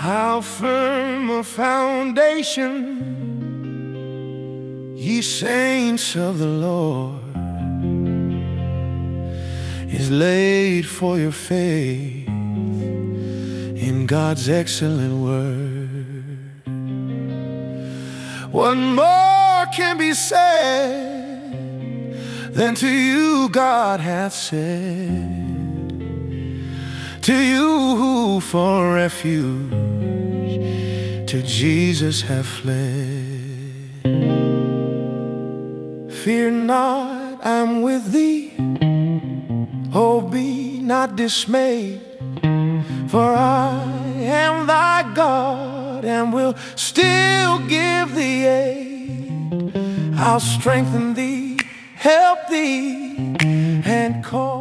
How firm a foundation, ye saints of the Lord, is laid for your faith in God's excellent word. What more can be said than to you God hath said? To you who for refuge to Jesus have fled. Fear not, I'm with thee. Oh, be not dismayed, for I am thy God, and will still give thee aid. I'll strengthen thee, help thee, and cause